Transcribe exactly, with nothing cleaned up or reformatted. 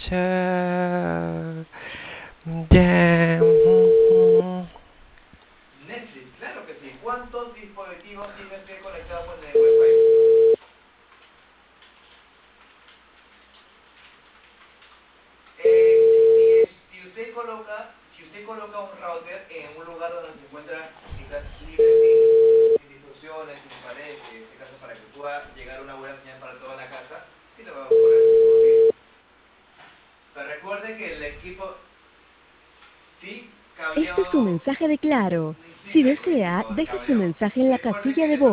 show. Yeah. Netflix, claro que sí. ¿Cuántos dispositivos tiene usted conectados con el Wi-Fi? Eh, si, si, usted coloca, si usted coloca un router en un lugar donde se encuentra quizás libre, sin, sin distorsiones, sin paredes, en este caso para que pueda llegar una buena señal para toda la casa, sí lo vamos a poner. Pero recuerde que el equipo, sí, Este es un cableado, mensaje de Claro. sí, Si hay desea, equipo de deje su cableado. mensaje en la Recuerde casilla que de le voz.